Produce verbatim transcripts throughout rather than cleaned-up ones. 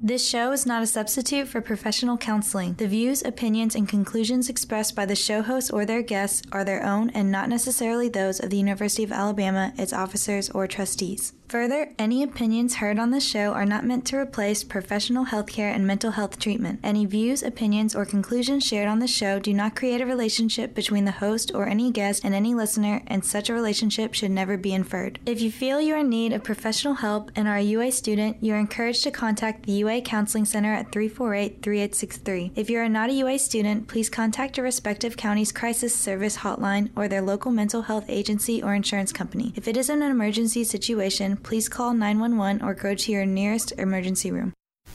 This show is not a substitute for professional counseling. The views, opinions, and conclusions expressed by the show hosts or their guests are their own and not necessarily those of the University of Alabama, its officers, or trustees. Further, any opinions heard on this show are not meant to replace professional healthcare and mental health treatment. Any views, opinions, or conclusions shared on the show do not create a relationship between the host or any guest and any listener, and such a relationship should never be inferred. If you feel you are in need of professional help and are a U A student, you are encouraged to contact the U A Counseling Center at three four eight, three eight six three. If you are not a U A student, please contact your respective county's crisis service hotline or their local mental health agency or insurance company. If it is an emergency situation, please call nine one one or go to your nearest emergency room.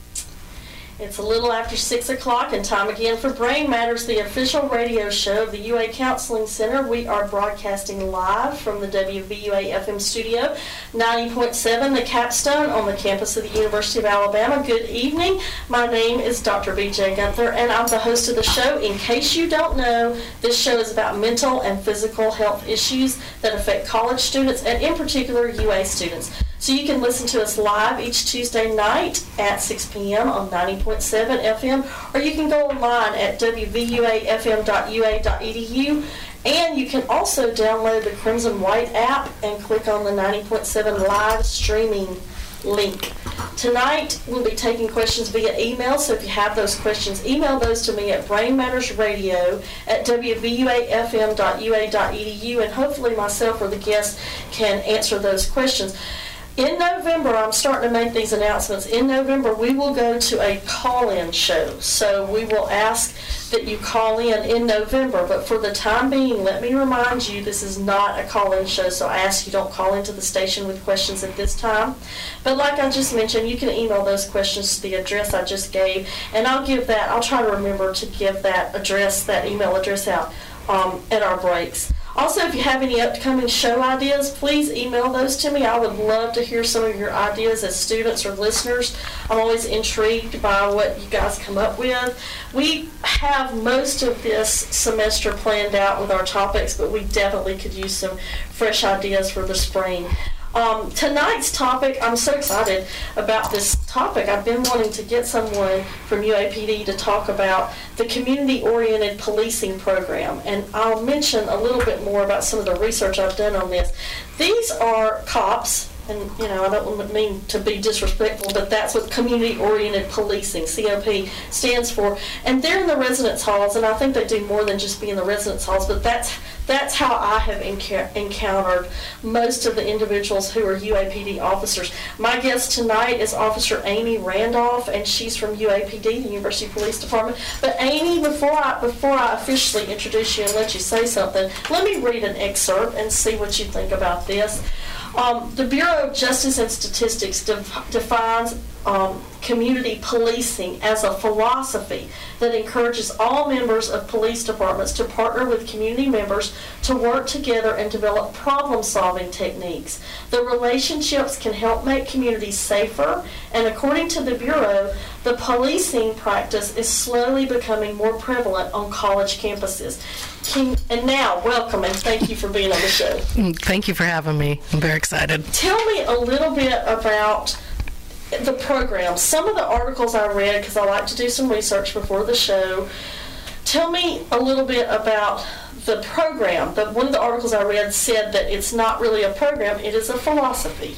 It's a little after six o'clock and time again for Brain Matters, the official radio show of the U A Counseling Center. We are broadcasting live from the W V U A F M studio, ninety point seven, the Capstone, on the campus of the University of Alabama. Good evening. My name is Doctor B J Gunther, and I'm the host of the show. In case you don't know, this show is about mental and physical health issues that affect college students, and in particular, U A students. So you can listen to us live each Tuesday night at six p.m. on ninety point seven F M, or you can go online at w v u a f m dot u a dot e d u, and you can also download the Crimson White app and click on the ninety point seven live streaming link. Tonight, we'll be taking questions via email, so if you have those questions, email those to me at brainmattersradio at w v u a f m dot u a dot e d u, and hopefully myself or the guest can answer those questions. In November, I'm starting to make these announcements. In November, we will go to a call-in show. So we will ask that you call in in November. But for the time being, let me remind you, this is not a call-in show. So I ask you don't call into the station with questions at this time. But like I just mentioned, you can email those questions to the address I just gave. And I'll give that, I'll try to remember to give that address, that email address out um, at our breaks. Also, if you have any upcoming show ideas, please email those to me. I would love to hear some of your ideas as students or listeners. I'm always intrigued by what you guys come up with. We have most of this semester planned out with our topics, but we definitely could use some fresh ideas for the spring. Um, tonight's topic, I'm so excited about this topic. I've been wanting to get someone from U A P D to talk about the community-oriented policing program, and I'll mention a little bit more about some of the research I've done on this. These are cops, and you know, I don't mean to be disrespectful, but that's what community-oriented policing, C O P, stands for. And they're in the residence halls, and I think they do more than just be in the residence halls, but that's That's how I have enc- encountered most of the individuals who are U A P D officers. My guest tonight is Officer Amy Randolph, and she's from U A P D, the University Police Department. But Amy, before I before I officially introduce you and let you say something, let me read an excerpt and see what you think about this. Um, the Bureau of Justice and Statistics def- defines um, community policing as a philosophy that encourages all members of police departments to partner with community members to work together and develop problem-solving techniques. The relationships can help make communities safer, and according to the Bureau, the policing practice is slowly becoming more prevalent on college campuses. Can, and now, welcome, and thank you for being on the show. Thank you for having me. I'm very excited. Tell me a little bit about the program. Some of the articles I read, because I like to do some research before the show, tell me a little bit about the program. The, one of the articles I read said that it's not really a program, it is a philosophy.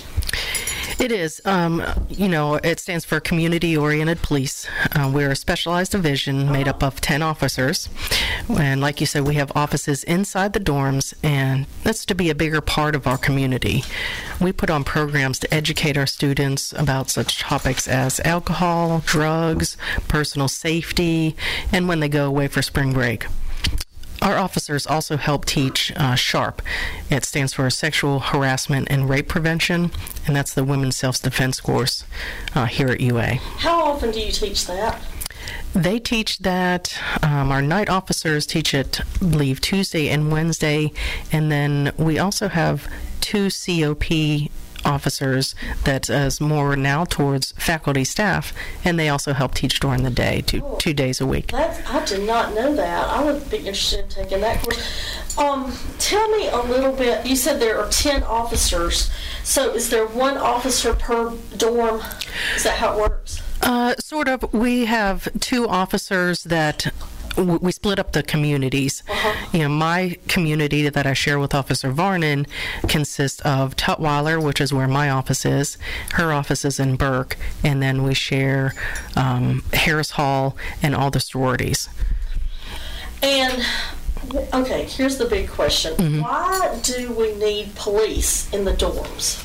It is. Um, you know, it stands for Community-Oriented Police. Uh, we're a specialized division made up of ten officers. And like you said, we have offices inside the dorms, and that's to be a bigger part of our community. We put on programs to educate our students about such topics as alcohol, drugs, personal safety, and when they go away for spring break. Our officers also help teach uh, SHARP. It stands for Sexual Harassment and Rape Prevention, and that's the Women's Self-Defense course uh, here at U A. How often do you teach that? They teach that. Um, our night officers teach it, I believe, Tuesday and Wednesday, and then we also have two C O P officers that is more now towards faculty staff, and they also help teach during the day, two oh, two days a week. That's, I did not know that. I would be interested in taking that course. Um, tell me a little bit. You said there are ten officers, so is there one officer per dorm? Is that how it works? Uh, sort of. We have two officers that w- we split up the communities. Uh-huh. You know, my community that I share with Officer Varnon consists of Tutwiler, which is where my office is. Her office is in Burke, and then we share um, Harris Hall and all the sororities. And okay, here's the big question: Mm-hmm. why do we need police in the dorms?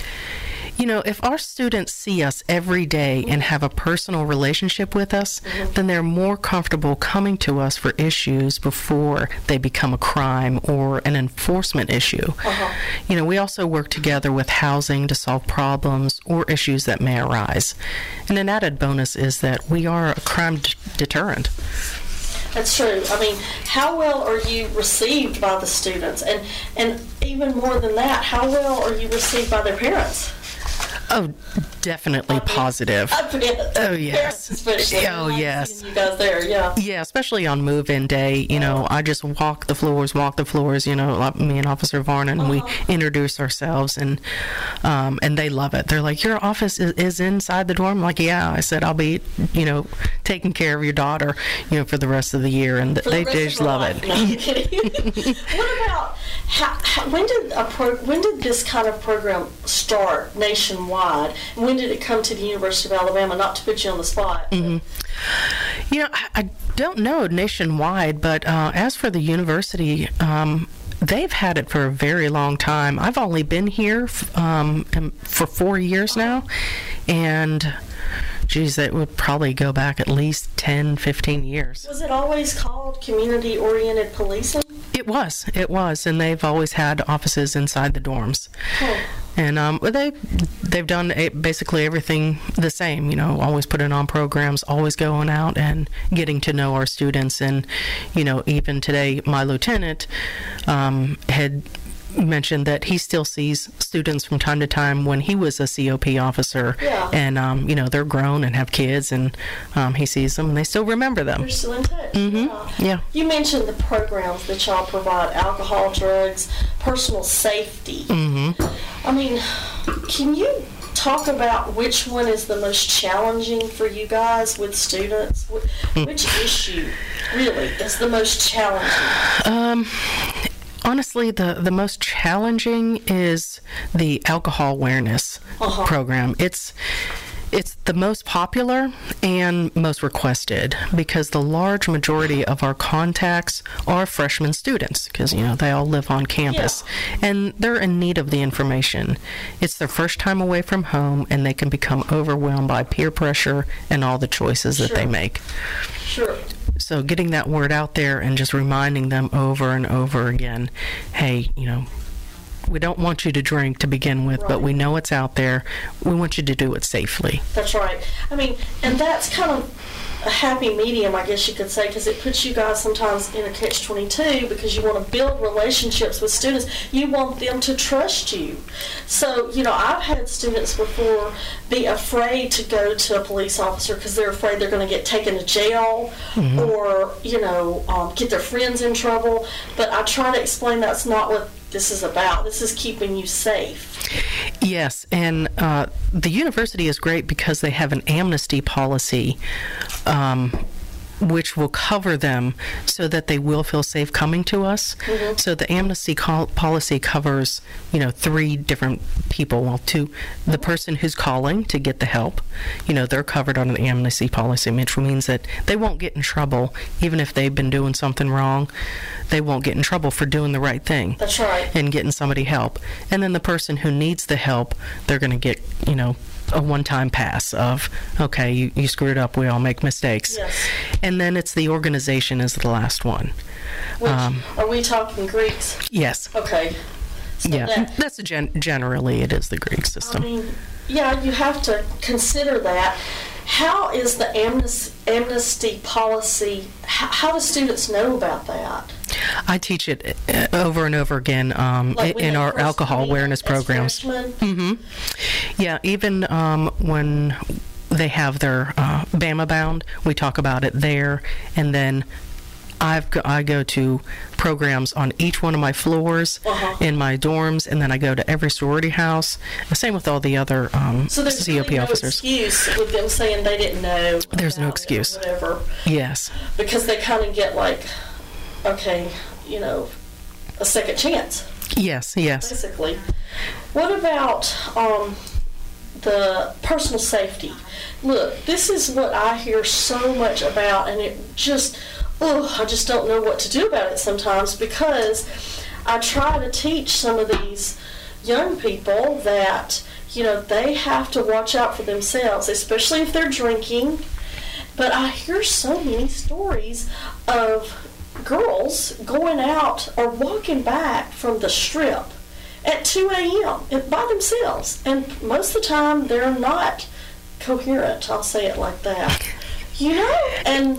You know, if our students see us every day and have a personal relationship with us, Mm-hmm. then they're more comfortable coming to us for issues before they become a crime or an enforcement issue. Uh-huh. You know, we also work together with housing to solve problems or issues that may arise. And an added bonus is that we are a crime d- deterrent. That's true. I mean, how well are you received by the students? And and even more than that, how well are you received by their parents? Oh, definitely positive. I bet. Oh, yes. Parents especially. Oh, Like yes. seeing you guys there, yeah. Yeah, especially on move-in day, you know, I just walk the floors, walk the floors, you know, like me and Officer Varnon, Uh-huh. we introduce ourselves, and um, and they love it. They're like, your office is, is inside the dorm? I'm like, yeah. I said, I'll be, you know, taking care of your daughter, you know, for the rest of the year, and For the they rest just of her love life. it. No, I'm kidding. What about, how, how, when did a pro, when did this kind of program start nationwide? And when did it come to the University of Alabama? Not to put you on the spot. but- You know, I, I don't know nationwide, but uh, as for the university, um, they've had it for a very long time. I've only been here f- um, um, for four years now, and geez, it would probably go back at least ten, fifteen years. Was it always called community-oriented policing? It was, it was, and they've always had offices inside the dorms. Oh. And um, they, they've done a, basically everything the same, you know, always putting on programs, always going out and getting to know our students. And, you know, even today, my lieutenant um, had mentioned that he still sees students from time to time when he was a C O P officer. Yeah. And, um, you know, they're grown and have kids, and um, he sees them and they still remember them. You're still in touch. Mhm. Yeah. Yeah. You mentioned the programs that y'all provide: alcohol, drugs, personal safety. Mm-hmm. I mean, can you talk about which one is the most challenging for you guys with students? Wh- Which issue really is the most challenging? Um, honestly, the, the most challenging is the alcohol awareness Uh-huh. program. It's it's the most popular and most requested because the large majority of our contacts are freshman students because, you know, they all live on campus and they're in need of the information. It's their first time away from home and they can become overwhelmed by peer pressure and all the choices that they Sure. make. Sure. So getting that word out there and just reminding them over and over again, hey, you know, we don't want you to drink to begin with, but Right. we know it's out there. We want you to do it safely. That's right. I mean, and that's kind of a happy medium, I guess you could say, because it puts you guys sometimes in a catch twenty-two because you want to build relationships with students. You want them to trust you. So, you know, I've had students before be afraid to go to a police officer because they're afraid they're going to get taken to jail or, you know, um, get their friends in trouble. But I try to explain that's not what this is about. This is keeping you safe. Yes, and uh, the university is great because they have an amnesty policy um, which will cover them so that they will feel safe coming to us. Mhm. So the amnesty call- policy covers, you know, three different people. Well, two, the person who's calling to get the help, you know, they're covered on an amnesty policy, which means that they won't get in trouble even if they've been doing something wrong. They won't get in trouble for doing the right thing That's right. and getting somebody help. And then the person who needs the help, they're going to get, you know, a one-time pass of, okay, you, you screwed up, we all make mistakes. Yes. And then it's the organization is the last one. Which, Um, are we talking Greeks? Yes. Okay. So Yeah. that- That's a gen- generally it is the Greek I system. mean, yeah, you have to consider that. How is the amnesty, amnesty policy, how, how do students know about that? I teach it uh, over and over again um, Like when in they our first alcohol meet awareness as programs. freshmen? hmm Yeah, even um, when they have their uh, Bama Bound, we talk about it there. And then I've go, I go to programs on each one of my floors Uh-huh. in my dorms, and then I go to every sorority house. The same with all the other um, So there's C O P really no officers. excuse with them saying they didn't know. There's no about it or excuse. Whatever. Yes. Because they kind of get like, okay, you know, a second chance, Yes, yes. basically. What about um, the personal safety? Look, this is what I hear so much about, and it just, oh, I just don't know what to do about it sometimes, because I try to teach some of these young people that, you know, they have to watch out for themselves, especially if they're drinking. But I hear so many stories of girls going out or walking back from the strip at two a.m. by themselves. And most of the time, they're not coherent, I'll say it like that. You know? And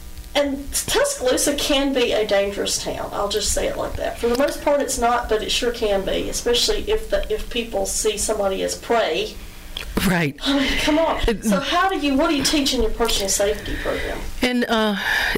and Tuscaloosa can be a dangerous town. I'll just say it like that. For the most part, it's not, but it sure can be, especially if the, if people see somebody as prey. Right. I mean, come on. So how do you, what do you teach in your personal safety program? And uh,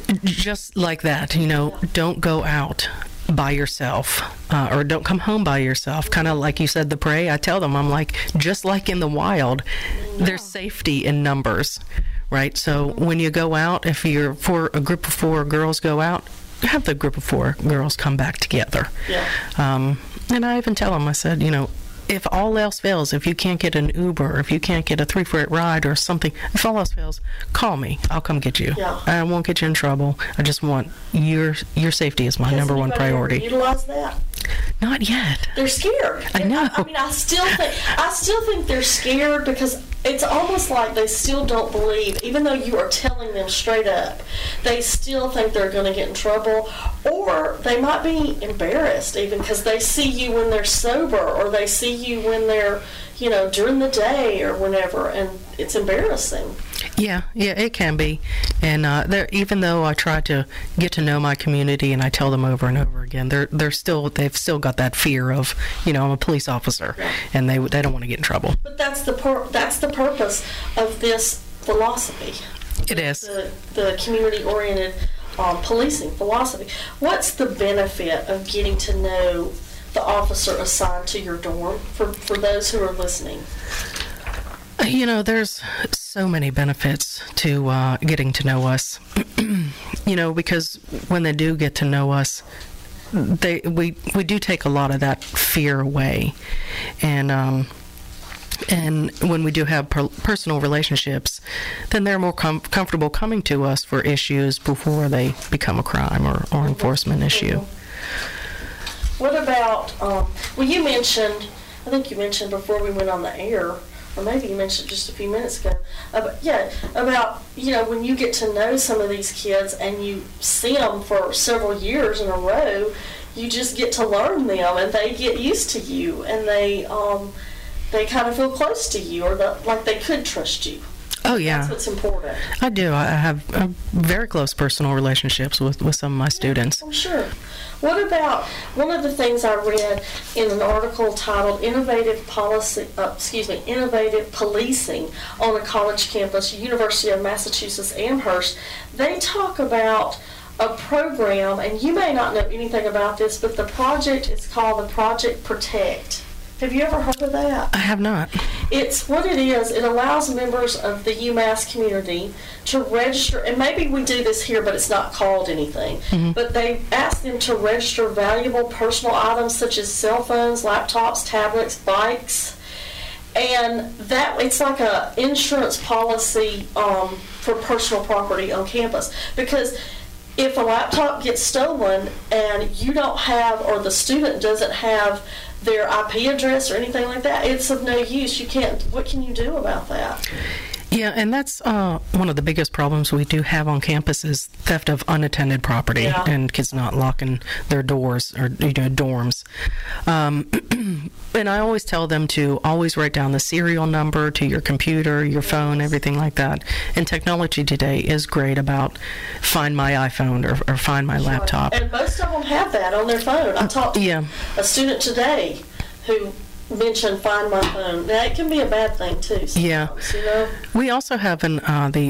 just like that, you know, don't go out by yourself uh, or don't come home by yourself. Kind of like you said, the prey. I tell them, I'm like, just like in the wild, Yeah. there's safety in numbers, right? So when you go out, if you're for a group of four girls go out, have the group of four girls come back together. Yeah. Um, and I even tell them, I said, you know, if all else fails, if you can't get an Uber, or if you can't get a three-foot ride or something, if all else fails, call me. I'll come get you. Yeah. I won't get you in trouble. I just want your your safety is my Has number one anybody ever priority. utilized that? Not yet. They're scared. I know. I, I mean, I still think I still think they're scared because it's almost like they still don't believe, even though you are telling them straight up, they still think they're going to get in trouble, or they might be embarrassed even because they see you when they're sober, or they see you when they're, you know, during the day or whenever, and it's embarrassing. Yeah, yeah, it can be. And uh, there, even though I try to get to know my community and I tell them over and over again, they're they're still they've still got that fear of, you know, I'm a police officer, Yeah. and they they don't want to get in trouble. But that's the pur- that's the purpose of this philosophy. It is. The, the community-oriented um, policing philosophy. What's the benefit of getting to know the officer assigned to your dorm for, for those who are listening? You know, there's so many benefits to uh, getting to know us. You know, because when they do get to know us, they we we do take a lot of that fear away, and um, and when we do have per- personal relationships, then they're more com- comfortable coming to us for issues before they become a crime or, or enforcement issue. What about, um, well, you mentioned, I think you mentioned before we went on the air, or maybe you mentioned just a few minutes ago, about, yeah, about, you know, when you get to know some of these kids and you see them for several years in a row, you just get to learn them, and they get used to you, and they um, they kind of feel close to you, or the, like they could trust you. Oh, yeah. That's what's important. I do. I have uh, very close personal relationships with, with some of my students. I'm sure. What about one of the things I read in an article titled "Innovative Policy," uh, excuse me, Innovative Policing on a College Campus, University of Massachusetts Amherst. They talk about a program, and you may not know anything about this, but the project is called the Project Protect. Have you ever heard of that? I have not. It's what it is. It allows members of the UMass community to register, and maybe we do this here, but it's not called anything. Mm-hmm. But they ask them to register valuable personal items such as cell phones, laptops, tablets, bikes, and that it's like a insurance policy um, for personal property on campus. Because if a laptop gets stolen and you don't have, or the student doesn't have their I P address or anything like that, it's of no use. You can't, what can you do about that? Yeah, and that's uh, one of the biggest problems we do have on campus is theft of unattended property, Yeah. and kids not locking their doors or, you know, dorms. Um, and I always tell them to always write down the serial number to your computer, your phone, everything like that. And technology today is great about find my iPhone or, or find my laptop. And most of them have that on their phone. I talked to Yeah. a student today who mentioned find my phone. Now, it can be a bad thing, too, sometimes, Yeah. you know? We also have an, uh, the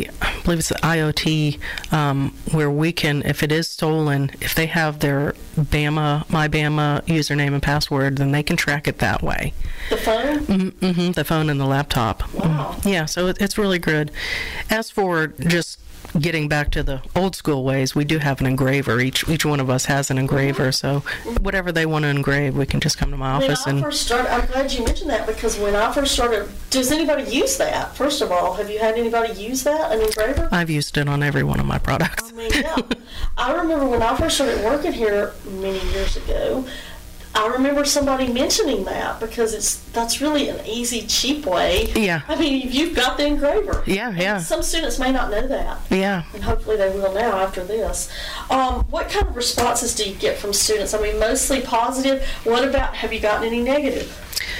believe it's the I O T, um, where we can, if it is stolen, if they have their Bama, My Bama username and password, then they can track it that way. The phone? Mm-hmm, mm-hmm, the phone and the laptop. Wow. Mm, yeah, so it, it's really good. As for just getting back to the old school ways, we do have an engraver. Each each one of us has an engraver, so whatever they want to engrave, we can just come to my office. When I and first started, I'm glad you mentioned that, because when I first started, does anybody use that? First of all, have you had anybody use that, an engraver? I've used it on every one of my products. I mean, yeah. I remember when I first started working here many years ago, I remember somebody mentioning that, because it's that's really an easy, cheap way. Yeah. I mean, you've got the engraver. Yeah, And yeah. some students may not know that. Yeah. And hopefully they will now after this. Um, what kind of responses do you get from students? I mean, mostly positive. What about, have you gotten any negative?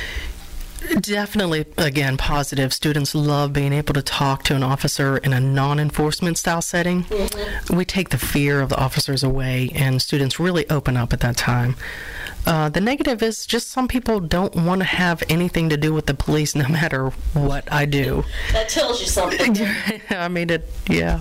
Definitely, again, positive. Students love being able to talk to an officer in a non-enforcement style setting. Mm-hmm. We take the fear of the officers away, and students really open up at that time. Uh, the negative is just some people don't want to have anything to do with the police no matter what I do. That tells you something. I mean, it, yeah.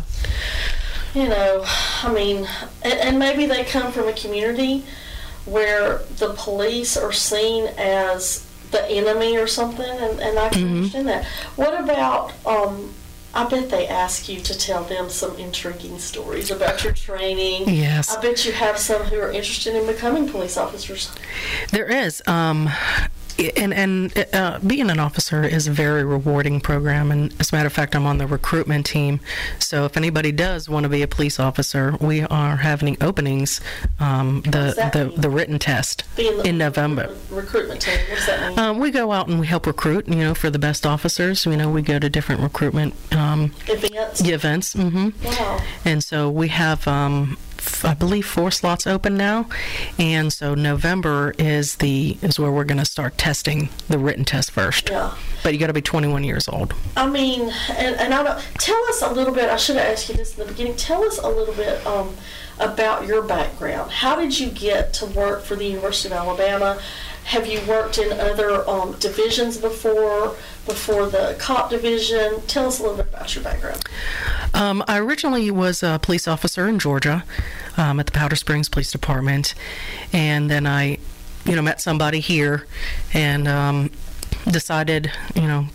You know, I mean, and, and maybe they come from a community where the police are seen as the enemy or something, and, and I can mm-hmm. understand that. What about, um, I bet they ask you to tell them some intriguing stories about your training. Yes. I bet you have some who are interested in becoming police officers. There is. Um, and and uh, being an officer is a very rewarding program. And as a matter of fact, I'm on the recruitment team. So if anybody does want to be a police officer, we are having openings, um, the, the, the written test being the in November. Recruitment team, what does that mean? Um, we go out and we help recruit, you know, for the best officers. You know, we go to different recruitment um, events. Events. Mm-hmm. Wow. And so we have, um, I believe, four slots open now, and so November is the is where we're going to start testing the written test first. Yeah. But you got to be twenty-one years old. I mean, and, and I don't, tell us a little bit. I should have asked you this in the beginning. Tell us a little bit um, about your background. How did you get to work for the University of Alabama? Have you worked in other um, divisions before, before the cop division? Tell us a little bit about your background. Um, I originally was a police officer in Georgia um, at the Powder Springs Police Department, and then I, you know, met somebody here and um, decided, you know,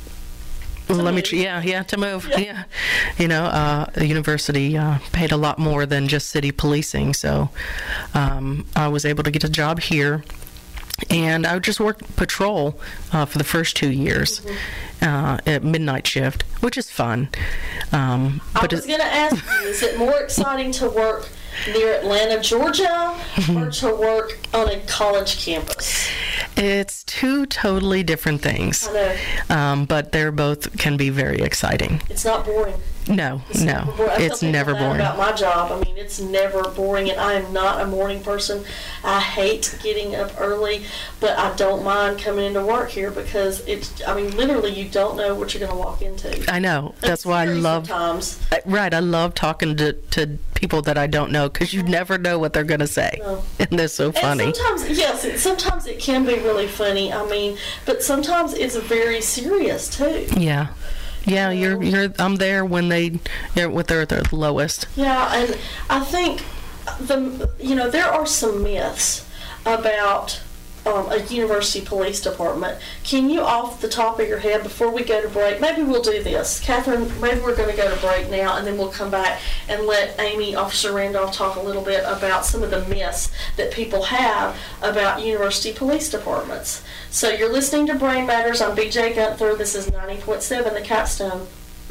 To let move. me, yeah, yeah, to move, Yeah. yeah. You know, uh, the university uh, paid a lot more than just city policing, so um, I was able to get a job here. And I just worked patrol uh, for the first two years mm-hmm. uh, at midnight shift, which is fun. Um, I but was going to ask you, is it more exciting to work near Atlanta, Georgia, or to work on a college campus? It's two totally different things. I know. Um, but they're both can be very exciting. It's not boring. No, It's no, never boring. I it's tell never people that boring. about my job. I mean, it's never boring, and I am not a morning person. I hate getting up early, but I don't mind coming into work here because it's, I mean, literally, you don't know what you're going to walk into. I know. It's That's why I scary love. Sometimes. I- Right, I love talking to, to people that I don't know because you never know what they're going to say, No. and they're so funny. And sometimes, yes, it, sometimes it can be really funny. I mean, but sometimes it's very serious too. Yeah, yeah. You're you're. I'm there when they, you know, when they're at their lowest. Yeah, and I think the you know there are some myths about um, a university police department. Can you, off the top of your head, before we go to break, maybe we'll do this, Catherine. Maybe we're going to go to break now, and then we'll come back and let Amy, Officer Randolph, talk a little bit about some of the myths that people have about university police departments. So you're listening to Brain Matters. I'm B J Gunther. This is ninety point seven The Capstone.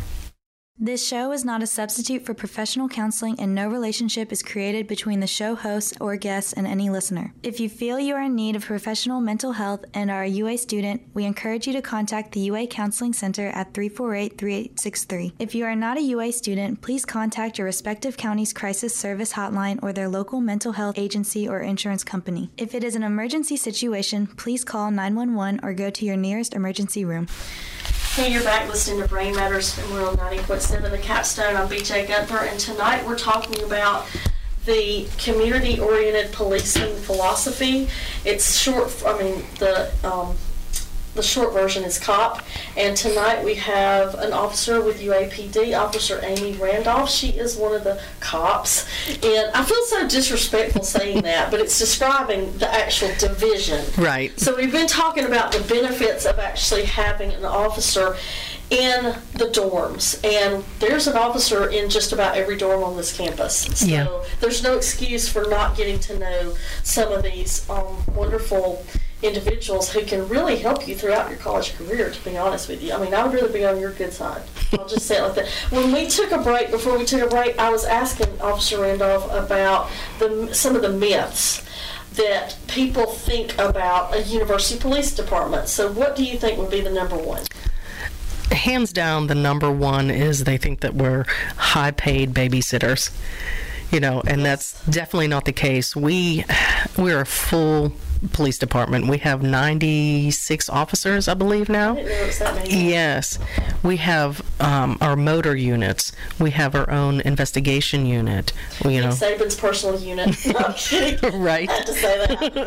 This show is not a substitute for professional counseling, and no relationship is created between the show host or guests and any listener. If you feel you are in need of professional mental health and are a U A student, we encourage you to contact the U A Counseling Center at three four eight, three eight six three. If you are not a U A student, please contact your respective county's crisis service hotline or their local mental health agency or insurance company. If it is an emergency situation, please call nine one one or go to your nearest emergency room. Hey, you're back listening to Brain Matters, and we're on ninety point seven The Capstone. I'm B J Gunther, and tonight we're talking about the community-oriented policing philosophy. It's short, I mean, the um, the short version is COP. And tonight we have an officer with U A P D, Officer Amy Randolph. She is one of the cops. And I feel so disrespectful saying that, but it's describing the actual division. Right. So we've been talking about the benefits of actually having an officer in the dorms, and there's an officer in just about every dorm on this campus. So yeah. there's no excuse for not getting to know some of these um, wonderful individuals who can really help you throughout your college career, to be honest with you. I mean, I would rather be on your good side. I'll just say it like that. When we took a break, before we took a break, I was asking Officer Randolph about the, some of the myths that people think about a university police department. So what do you think would be the number one? Hands down, the number one is they think that we're high-paid babysitters, you know, and that's definitely not the case. We, we're a full police department. We have ninety-six officers, I believe, now. I didn't know it was that many. Yes. We have um, our motor units. We have our own investigation unit. We, you know. Saban's personal unit. No, I'm kidding. Right. I had to say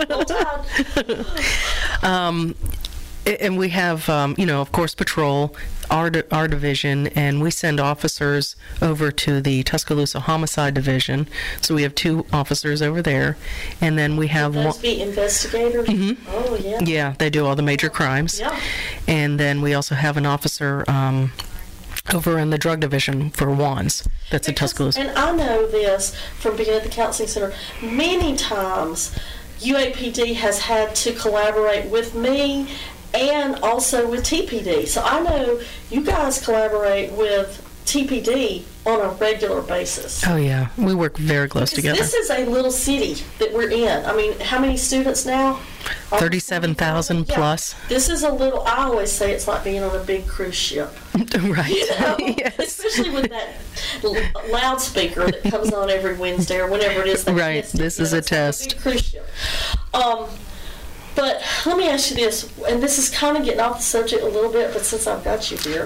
that. Well done. um, And we have, um, you know, of course, patrol, our our division, and we send officers over to the Tuscaloosa Homicide Division. So we have two officers over there, and then we have Would those one. be investigators? Mm-hmm. Oh yeah. Yeah, they do all the major crimes. Yeah. And then we also have an officer um, over in the drug division for wands. That's at Because- Tuscaloosa. And I know this from being at the counseling center. Many times, U A P D has had to collaborate with me and also with T P D. So I know you guys collaborate with T P D on a regular basis. Oh yeah, we work very close Because together. This is a little city that we're in. I mean, how many students now? Thirty-seven thousand Yeah. plus. This is a little, I always say it's like being on a big cruise ship. Right. You know? Yes. Especially with that l- loudspeaker that comes on every Wednesday or whenever it is. they Right. test it. This You is know, a it's like test. big cruise ship. Um, but let me ask you this, and this is kind of getting off the subject a little bit, but since I've got you here,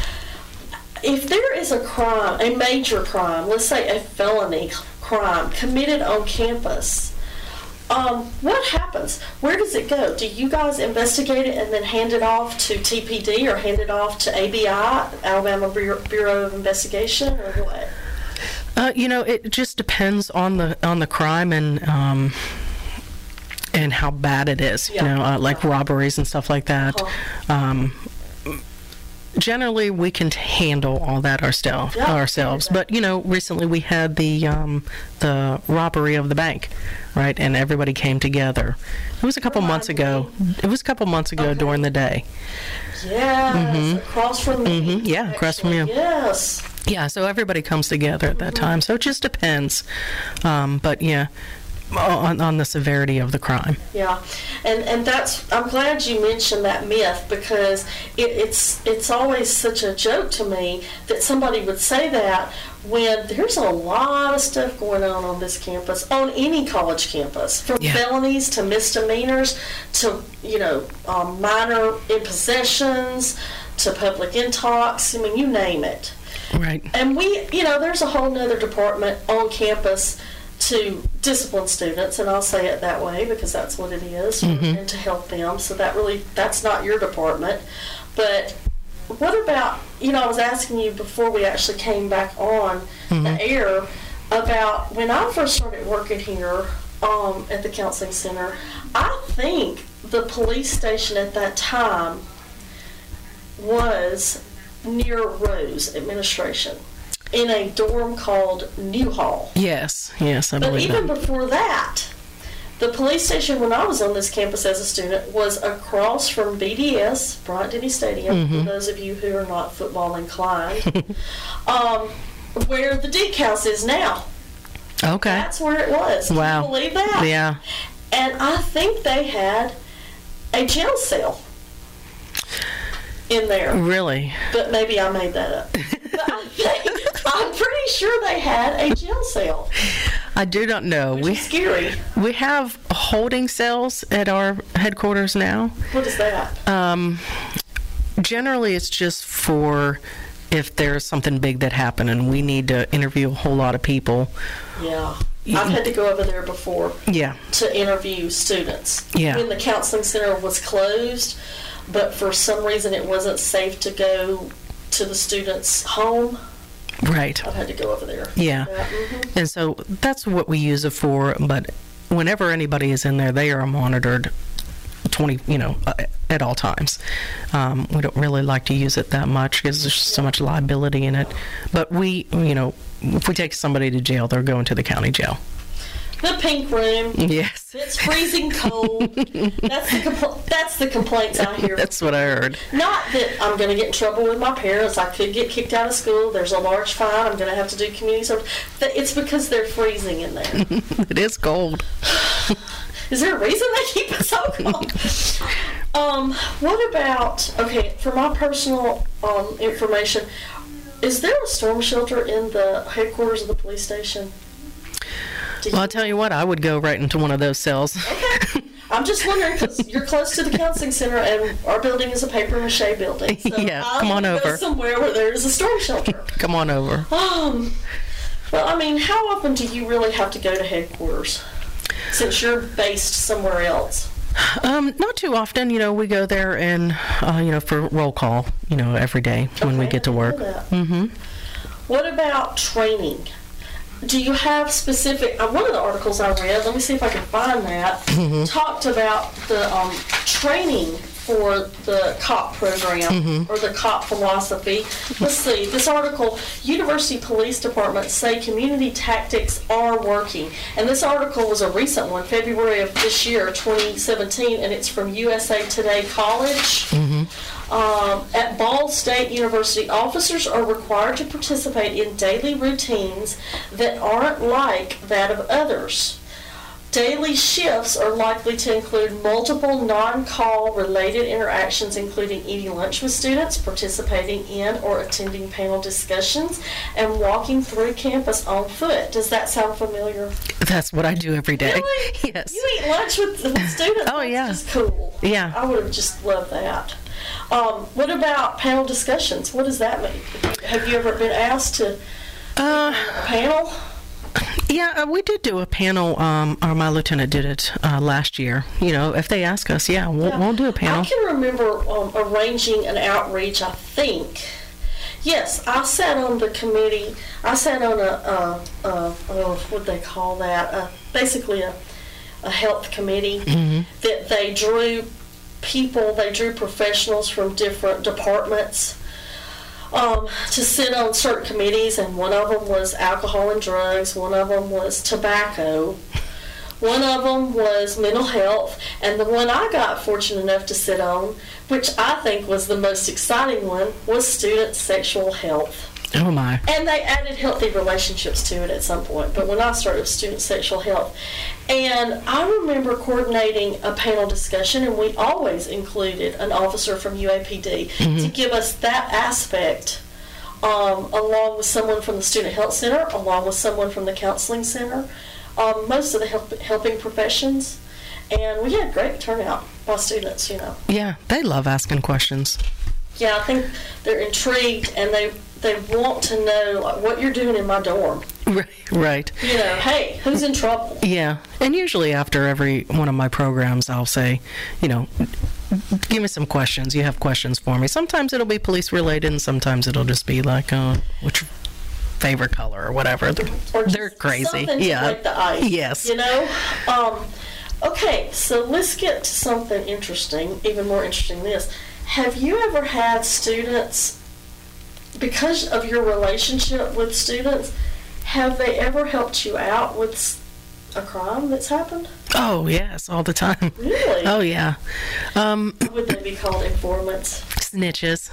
if there is a crime, a major crime, let's say a felony crime committed on campus, um, what happens? Where does it go? Do you guys investigate it and then hand it off to T P D or hand it off to A B I, Alabama Bureau, Bureau of Investigation, or what? Uh, you know, it just depends on the on the crime and um, and how bad it is. Yeah. You know, uh, like Yeah. robberies and stuff like that. Uh-huh. Um, generally, we can handle all that ourselves. Yeah, ourselves. exactly. But you know, recently we had the um, the robbery of the bank, right? And everybody came together. It was a couple months ago. It was a couple months ago Okay. during the day. Yes, across from me. Mhm, yeah, across from actually. you. Yes. Yeah, so everybody comes together at that time. So it just depends. Um, but yeah, on, on the severity of the crime. Yeah, and and that's, I'm glad you mentioned that myth, because it, it's it's always such a joke to me that somebody would say that when there's a lot of stuff going on on this campus, on any college campus, from Yeah. felonies to misdemeanors to, you know, um, minor impossessions to public intox. I mean, you name it. Right. And we, you know, there's a whole nother department on campus to discipline students, and I'll say it that way because that's what it is, Mm-hmm. and to help them. So that really, that's not your department. But what about, you know, I was asking you before we actually came back on Mm-hmm. the air about when I first started working here um, at the counseling center. I think the police station at that time was near Rose Administration in a dorm called Newhall. Yes, yes, I But believe even that. before that, the police station when I was on this campus as a student was across from B D S, Bryant Denny Stadium, Mm-hmm. for those of you who are not football inclined, um, where the Deke House is now. Okay. That's where it was. Can Wow. you believe that? Yeah. And I think they had a jail cell in there. Really? But maybe I made that up. But I think, I'm pretty sure they had a jail cell, I do not know. which We is scary. we have holding cells at our headquarters now. What is that? Um, generally, it's just for if there's something big that happened and we need to interview a whole lot of people. Yeah. I've had to go over there before Yeah. to interview students. Yeah. When the counseling center was closed, but for some reason it wasn't safe to go to the student's home. Right. I've had to go over there. Yeah. yeah. Mm-hmm. And so that's what we use it for, but whenever anybody is in there, they are monitored twenty, you know, at all times. Um, we don't really like to use it that much because there's so much liability in it. But we, you know, if we take somebody to jail, they're going to the county jail. The pink room. Yes. It's freezing cold. That's the compl- that's the complaints I hear. That's what I heard. Not that I'm going to get in trouble with my parents. I could get kicked out of school. There's a large fine. I'm going to have to do community service. It's because they're freezing in there. It is cold. Is there a reason they keep it so cold? um, what about, okay, for my personal um, information, is there a storm shelter in the headquarters of the police station? Did Well, you- I'll tell you what, I would go right into one of those cells. Okay. I'm just wondering because you're close to the counseling center and our building is a paper mache building. So Yeah, I come on wanna go over. somewhere where there's a storm shelter. Come on over. Um, well, I mean, how often do you really have to go to headquarters since you're based somewhere else? Um, not too often. You know, we go there and, uh, you know, for roll call, you know, every day when we Okay, get to I work. know that. Mm-hmm. What about training? Do you have specific, uh, one of the articles I read, let me see if I can find that, Mm-hmm. talked about the um, training for the COP program Mm-hmm. or the COP philosophy. Let's see, this article, University Police Department say community tactics are working. And this article was a recent one, February of this year, twenty seventeen, and it's from U S A Today College. Um, at Ball State University, officers are required to participate in daily routines that aren't like that of others. Daily shifts are likely to include multiple non-call related interactions, including eating lunch with students, participating in or attending panel discussions, and walking through campus on foot. Does that sound familiar? That's what I do every day. Really? Yes. You eat lunch with, with students? Oh, That's yeah. just cool. Yeah. I would have just loved that. Um, what about panel discussions? What does that mean? Have you ever been asked to Uh, a panel? yeah, uh, we did do a panel, um, or my lieutenant did it uh, last year. You know, if they ask us, yeah, we'll, Yeah. we'll do a panel. I can remember um, arranging an outreach, I think. Yes, I sat on the committee. I sat on a, uh, uh, oh, what they call that? Uh, basically a, a health committee that they drew people, they drew professionals from different departments um, to sit on certain committees, and one of them was alcohol and drugs, one of them was tobacco, one of them was mental health, and the one I got fortunate enough to sit on, which I think was the most exciting one, was student sexual health. Oh, my. And they added healthy relationships to it at some point. But when I started, it was student sexual health. And I remember coordinating a panel discussion, and we always included an officer from U A P D to give us that aspect, um, along with someone from the Student Health Center, along with someone from the Counseling Center, um, most of the help, helping professions. And we had great turnout by students, you know. Yeah, they love asking questions. Yeah, I think they're intrigued, and they they want to know like, what you're doing in my dorm. Right. Right. You know, hey, who's in trouble? Yeah, and usually after every one of my programs, I'll say, you know, give me some questions. You have questions for me. Sometimes it'll be police related, and sometimes it'll just be like, uh, what's your favorite color or whatever. They're, Or just they're crazy. Something to Yeah. break the ice. Yes. You know. Um, okay, so let's get to something interesting, even more interesting than this. Have you ever had students, because of your relationship with students, have they ever helped you out with a crime that's happened? Oh, yes, all the time. Really? Oh, yeah. Um, Would they be called informants? snitches.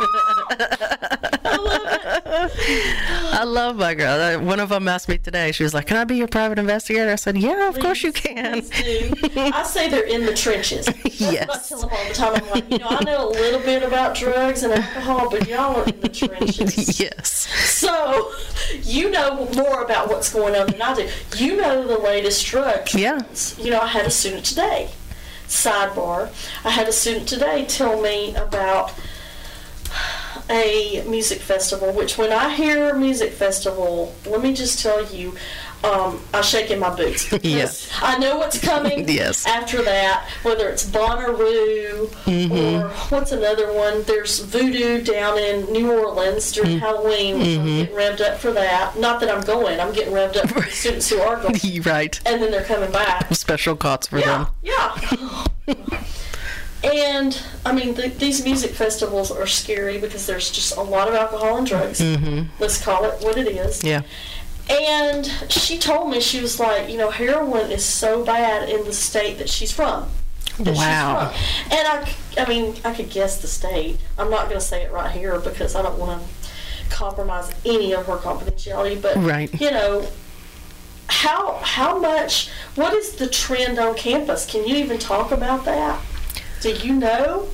I love it. I love my girl. Uh, One of them asked me today. She was like, "Can I be your private investigator?" I said, "Yeah, of course you can." Please do. I say they're in the trenches. That's Yes. what I tell them all the time. I'm like, you know, I know a little bit about drugs and alcohol, but y'all are in the trenches. Yes. So, you know more about what's going on than I do. You know the latest drugs. Yeah. You know, I had a student today, sidebar, I had a student today tell me about a music festival, which when I hear music festival, let me just tell you, um, I shake in my boots. Yes. I know what's coming Yes. after that, whether it's Bonnaroo Mm-hmm. or what's another one? There's Voodoo down in New Orleans during Halloween, which I'm getting revved up for that. Not that I'm going, I'm getting revved up for the students who are going. Right. And then they're coming back. Special cots for Yeah, them. yeah. And, I mean, the, these music festivals are scary because there's just a lot of alcohol and drugs. Mm-hmm. Let's call it what it is. Yeah. And she told me, she was like, you know, heroin is so bad in the state that she's from. That Wow. She's from. And I, I mean, I could guess the state. I'm not going to say it right here because I don't want to compromise any of her confidentiality. But, Right. you know, how how much, what is the trend on campus? Can you even talk about that? Do you know?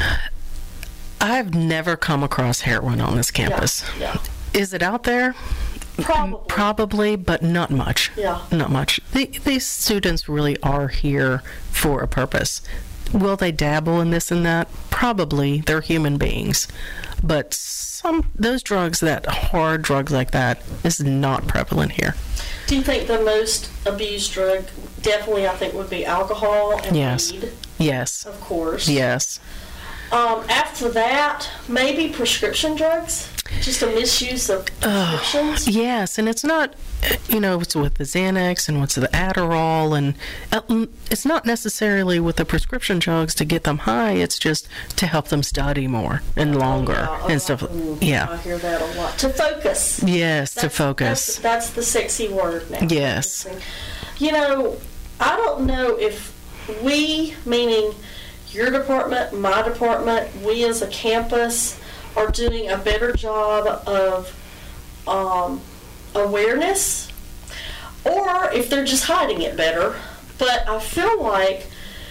I've never come across heroin on this campus. Yeah. Is it out there? yeah. Probably. Probably, but not much. Yeah. Not much. The, these students really are here for a purpose. Will they dabble in this and that? Probably. They're human beings. But some those drugs, that hard drugs like that, is not prevalent here. Do you think the most abused drug definitely, I think, would be alcohol and Yes. weed, Yes. of course. Yes. Um, after that, maybe prescription drugs, just a misuse of prescriptions. Yes, and it's not, you know, it's with the Xanax and what's the Adderall, and uh, it's not necessarily with the prescription drugs to get them high. It's just to help them study more and longer Yeah, and stuff. mm, Yeah. I hear that a lot. To focus. Yes, to That's- focus. That's, that's the sexy word now. Yes. You know, I don't know if we, meaning your department, my department, we as a campus, are doing a better job of um, awareness, or if they're just hiding it better. But I feel like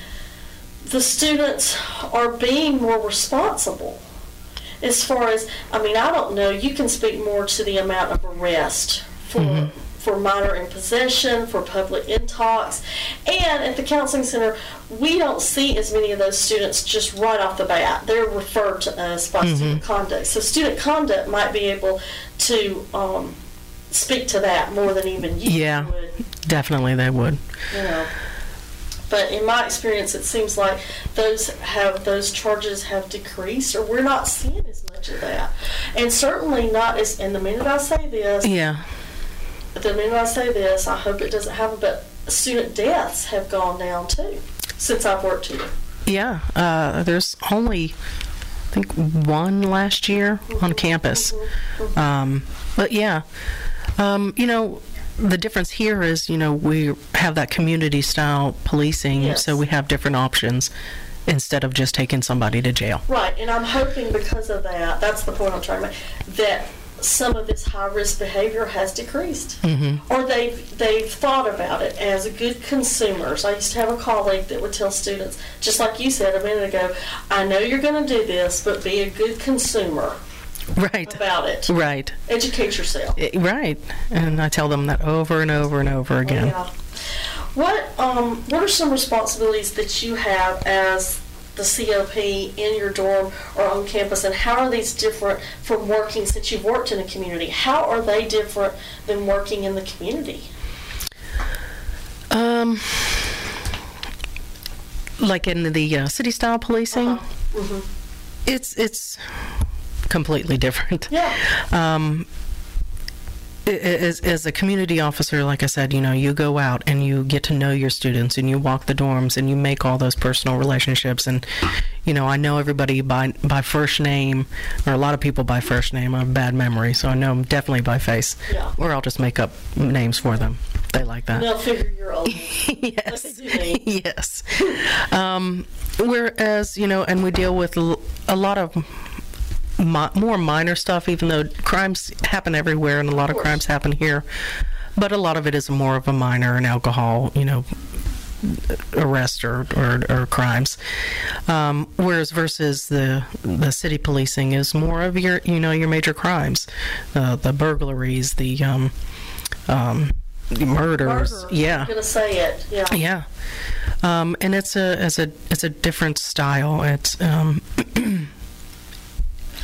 the students are being more responsible. As far as, I mean, I don't know, you can speak more to the amount of arrest for mm-hmm. for minor in possession, for public intox. And at the counseling center, we don't see as many of those students just right off the bat. They're referred to us by mm-hmm. student conduct. So student conduct might be able to um, speak to that more than even you yeah, would. Definitely they would. You know. But in my experience, it seems like those have those charges have decreased, or we're not seeing as much of that. And certainly not as, and the minute I say this, yeah. the minute I say this, I hope it doesn't happen, but student deaths have gone down too since I've worked here. Yeah, uh, there's only, I think, one last year mm-hmm. on campus. Mm-hmm. Mm-hmm. Um, but yeah, um, you know, the difference here is, you know, we have that community style policing, yes. so we have different options instead of just taking somebody to jail. Right, and I'm hoping because of that, that's the point I'm trying to make, that some of this high-risk behavior has decreased. Mm-hmm. Or they've, they've thought about it as good consumers. I used to have a colleague that would tell students, just like you said a minute ago, I know you're going to do this, but be a good consumer right. about it. Right. Educate yourself. It, right. And I tell them that over and over and over again. Yeah. What, um, what are some responsibilities that you have as the C O P in your dorm or on campus, and how are these different from working, since you've worked in a community, how are they different than working in the community? Um, like in the uh, city style policing, uh-huh. mm-hmm. it's it's completely different. Yeah. Um, As, as a community officer, like I said, you know, you go out and you get to know your students and you walk the dorms and you make all those personal relationships. And, you know, I know everybody by by first name, or a lot of people by first name. I have bad memory, so I know them definitely by face. Yeah. Or I'll just make up names for them. They like that. They'll figure you're old. Yes. Yes. Um, whereas, you know, and we deal with a lot of Mi- more minor stuff, even though crimes happen everywhere and a lot of, of crimes happen here, but a lot of it is more of a minor and alcohol, you know, arrest or, or, or crimes. Um, whereas versus the the city policing is more of your, you know, your major crimes, uh, the burglaries, the um, um, murders. Murder. Yeah, I'm gonna say it. Yeah. Yeah, um, and it's a it's a it's a different style. It's um,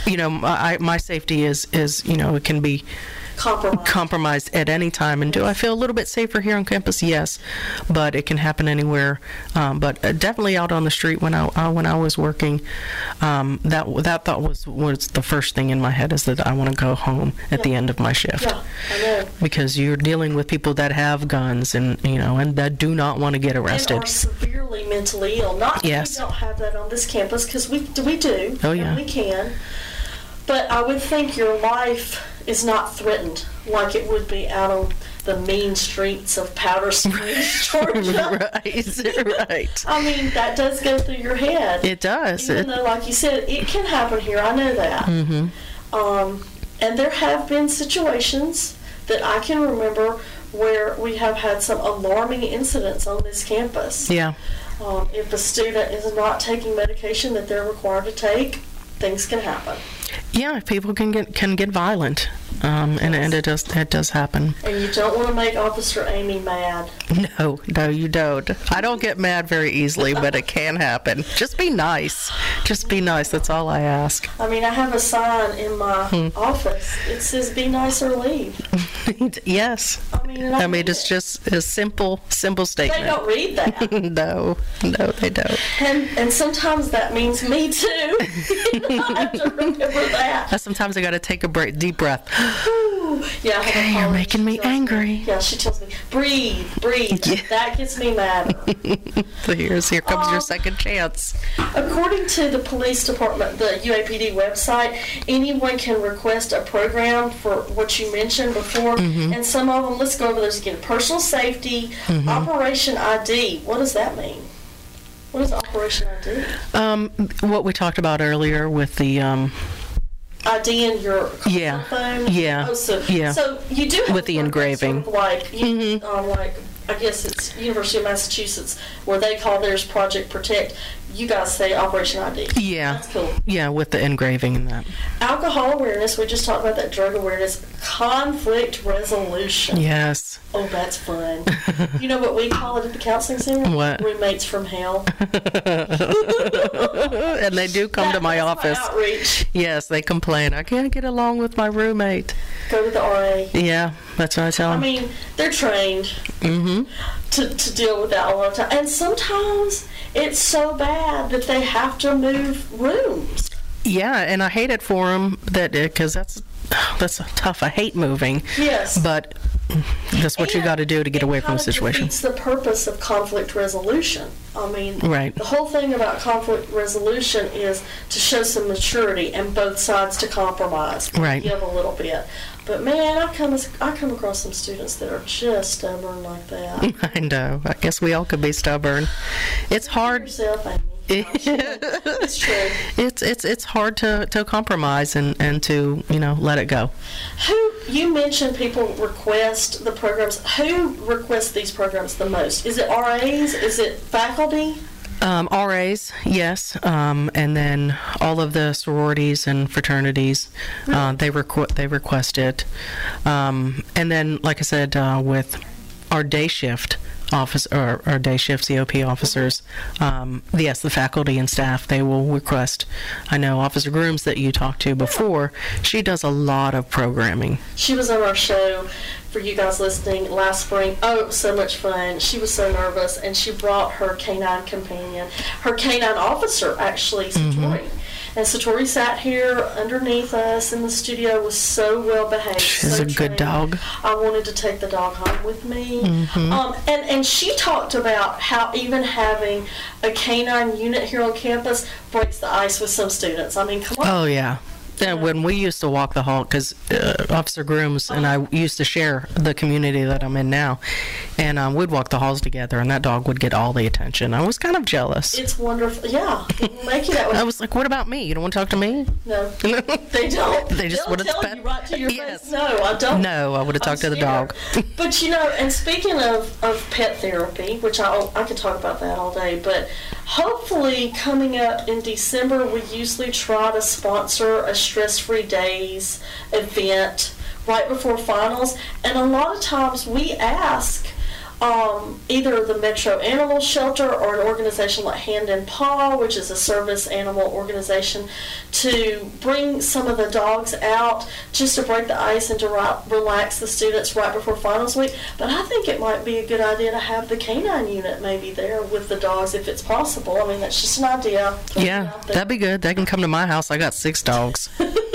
you know, my, my safety is, is, you know, it can be Compromised. compromised at any time. And do I feel a little bit safer here on campus? Yes, but it can happen anywhere. Um, but definitely out on the street when I uh, when I was working, um, that that thought was was the first thing in my head, is that I want to go home at yeah. the end of my shift. Yeah, I know. Because you're dealing with people that have guns and you know and that do not want to get arrested. And are severely mentally ill. Not that yes. we don't have that on this campus, because we we do. Oh yeah. And we can. But I would think your life is not threatened like it would be out on the mean streets of Powder Springs, Georgia. Right, right. I mean, that does go through your head. It does. Even it, though, like you said, it can happen here. I know that. Mm-hmm. Um, and there have been situations that I can remember where we have had some alarming incidents on this campus. Yeah. Um, if a student is not taking medication that they're required to take, things can happen. Yeah, people can get can get violent, um, and and it does it does happen. And you don't want to make Officer Amy mad. No, no, you don't. I don't get mad very easily, but it can happen. Just be nice. Just be nice. That's all I ask. I mean, I have a sign in my hmm. office. It says, "Be nice or leave." Yes. I mean, I I mean, it's it. just a simple, simple statement. They don't read that. no, no, they don't. And and sometimes that means me too. I have to remember that. Sometimes I got to take a break, deep breath. Ooh, yeah, okay, you're making me angry. Me, yeah, she tells me, breathe, breathe. Yeah. That gets me mad. So here's, here comes um, your second chance. According to the police department, the U A P D website, anyone can request a program for what you mentioned before. Mm-hmm. And some of them, let's go over those again. Personal safety, mm-hmm. Operation I D. What does that mean? What is Operation I D? Um, what we talked about earlier with the... Um, I D in your yeah. phone? Yeah. Oh, so, yeah. So you do have with the engraving. Sort of like, you, mm-hmm. um, like, I guess it's University of Massachusetts, where they call theirs Project Protect. You guys say Operation I D. Yeah. That's cool. Yeah, with the engraving and that. Alcohol awareness, we just talked about that. Drug awareness. Conflict resolution. Yes. Oh, that's fun. You know what we call it at the counseling center? What? Roommates from hell. And they do come that, to my that's office. My outreach. Yes, they complain. I can't get along with my roommate. Go to the R A. Yeah, that's what I tell them. I mean, they're trained mm-hmm. to, to deal with that a lot of time. And sometimes it's so bad that they have to move rooms. Yeah, and I hate it for them that because that's that's tough. I hate moving. Yes. But that's what and you got to do to get away from the situation. It's the purpose of conflict resolution. I mean, right. The whole thing about conflict resolution is to show some maturity and both sides to compromise. Right. Give a little bit. But man, I come I come across some students that are just stubborn like that. I know. I guess we all could be stubborn. It's hard. Yourself, Amy. It's true. It's it's it's hard to, to compromise and, and to you know let it go. Who you mentioned people request the programs. Who requests these programs the most? Is it R As? Is it faculty? Um, R As, yes, um, and then all of the sororities and fraternities, really? uh, they requ- they request it, um, and then like I said, uh, with our day shift office or our day shift C O P officers, um, yes, the faculty and staff, they will request. I know Officer Grooms that you talked to before, she does a lot of programming. She was on our show for you guys listening last spring. Oh, it was so much fun. She was so nervous, and she brought her canine companion, her canine officer, actually, Satori. Mm-hmm. And Satori sat here underneath us in the studio, was so well behaved. She's so a good dog. I wanted to take the dog home with me. Mm-hmm. Um, and, and she talked about how even having a canine unit here on campus breaks the ice with some students. I mean, come on. Oh, yeah. Yeah, when we used to walk the hall, because uh, Officer Grooms and I used to share the community that I'm in now, and um, we'd walk the halls together, and that dog would get all the attention. I was kind of jealous. It's wonderful. Yeah, it'll make you that way. I was like, what about me? You don't want to talk to me? No, they don't. They just would have tell you right to your yes. face. No, I don't. No, I would have talked to the dog. But, you know, and speaking of, of pet therapy, which I, I could talk about that all day, but hopefully coming up in December, we usually try to sponsor a stress-free days event right before finals, and a lot of times we ask um, either the Metro Animal Shelter or an organization like Hand and Paw, which is a service animal organization, to bring some of the dogs out just to break the ice and to ri- relax the students right before finals week. But I think it might be a good idea to have the canine unit maybe there with the dogs if it's possible. I mean, that's just an idea. Yeah, that'd be good. They can come to my house. I got six dogs.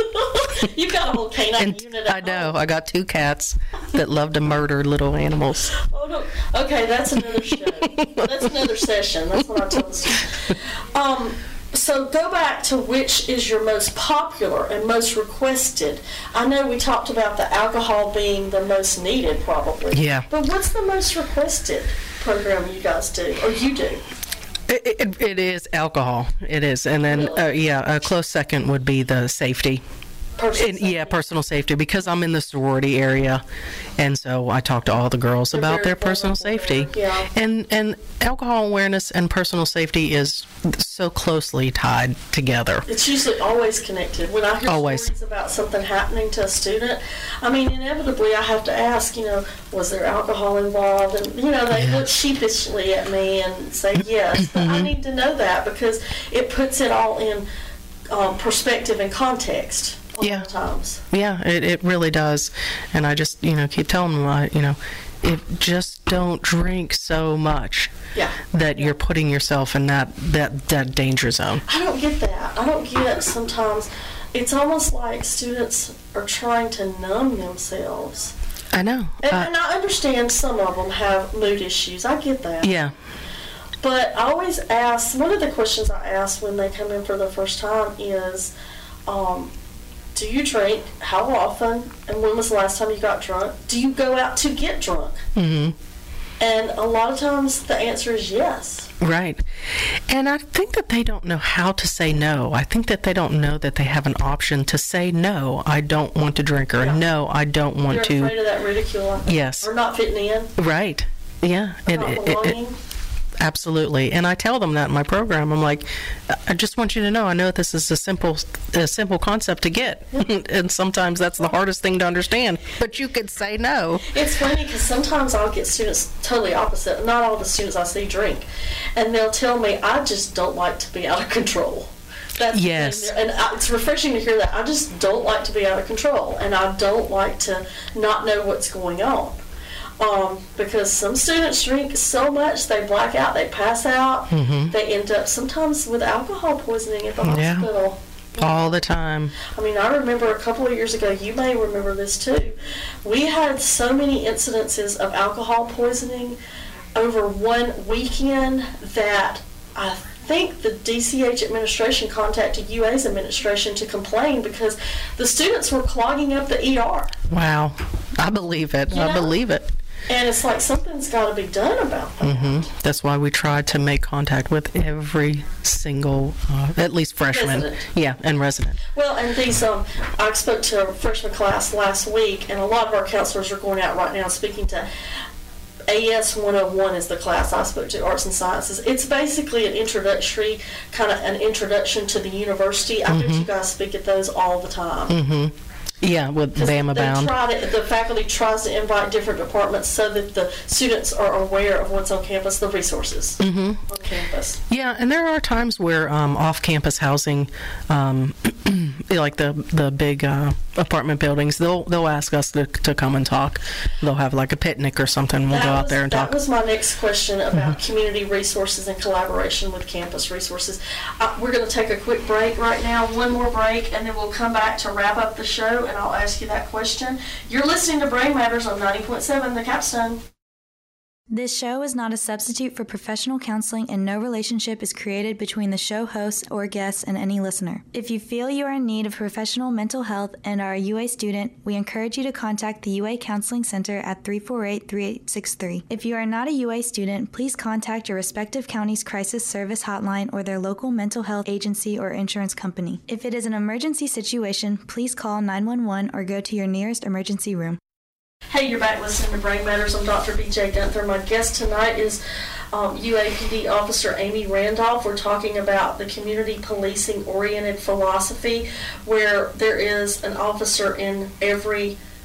You've got a whole canine and unit at I know. home. I got two cats that love to murder little animals. Oh, no. Okay, that's another show. That's another session. That's what I tell the students. Um, so go back to which is your most popular and most requested. I know we talked about the alcohol being the most needed, probably. Yeah. But what's the most requested program you guys do, or you do? It, it, it is alcohol. It is. And then, Really? uh, yeah, a close second would be the safety. Personal And, yeah, personal safety, because I'm in the sorority area, and so I talk to all the girls They're about very their personal vulnerable safety. there, yeah. And and alcohol awareness and personal safety is so closely tied together. It's usually always connected. When I hear Always. stories about something happening to a student, I mean, inevitably I have to ask, you know, was there alcohol involved? And, you know, they look sheepishly at me and say yes. But I need to know that because it puts it all in um, perspective and context a lot Yeah. of times. Yeah, it, it really does. And I just, you know, keep telling them, uh, you know, if just don't drink so much Yeah. that you're putting yourself in that, that, that danger zone. I don't get that. I don't get sometimes. It's almost like students are trying to numb themselves. I know. And, Uh, and I understand some of them have mood issues. I get that. yeah. But I always ask, one of the questions I ask when they come in for the first time is, um, do you drink? How often? And when was the last time you got drunk? Do you go out to get drunk? hmm And a lot of times the answer is yes. Right. And I think that they don't know how to say no. I think that they don't know that they have an option to say, no, I don't want to drink, or Yeah. no, I don't want You're to. afraid of that ridicule, I think. Yes. Or not fitting in, Right. Yeah. or It- not it- it- belonging. absolutely. And I tell them that in my program. I'm like, I just want you to know, I know this is a simple, a simple concept to get. And sometimes that's the hardest thing to understand. But you could say no. It's funny because sometimes I'll get students totally opposite. Not all the students I see drink. And they'll tell me, I just don't like to be out of control. That's the Yes. thing. And I, it's refreshing to hear that. I just don't like to be out of control. And I don't like to not know what's going on. Um, because some students drink so much, they black out, they pass out, Mhm. they end up sometimes with alcohol poisoning at the Yeah. hospital. All the time. I mean, I remember a couple of years ago, you may remember this too, we had so many incidences of alcohol poisoning over one weekend that I think the D C H administration contacted U A's administration to complain because the students were clogging up the E R. Wow. I believe it. You I know? believe it. And it's like something's got to be done about that. hmm That's why we try to make contact with every single, uh, at least freshman. Resident. Yeah, and resident. Well, and these, um, I spoke to a freshman class last week, and a lot of our counselors are going out right now speaking to A S one oh one is the class I spoke to, Arts and Sciences. It's basically an introductory, kind of an introduction to the university. I bet you guys speak at those all the time. hmm Yeah, with 'Cause Bama they Bound. try to, the faculty tries to invite different departments so that the students are aware of what's on campus, the resources hmm on campus. Yeah, and there are times where um, off-campus housing, um, like the the big uh, apartment buildings, they'll they'll ask us to, to come and talk. They'll have like a picnic or something. We'll That go out was- there and that talk. Mm-hmm. was my next question about community resources and collaboration with campus resources. Uh, we're going to take a quick break right now, one more break, and then we'll come back to wrap up the show, and I'll ask you that question. You're listening to Brain Matters on ninety point seven, The Capstone. This show is not a substitute for professional counseling, and no relationship is created between the show host or guests and any listener. If you feel you are in need of professional mental health and are a U A student, we encourage you to contact the U A Counseling Center at three four eight, three eight six three. If you are not a U A student, please contact your respective county's crisis service hotline or their local mental health agency or insurance company. If it is an emergency situation, please call nine one one or go to your nearest emergency room. Hey, you're back listening to Brain Matters. I'm Doctor B J Gunther. My guest tonight is um, U A P D Officer Amy Randolph. We're talking about the community policing-oriented philosophy where there is an officer in every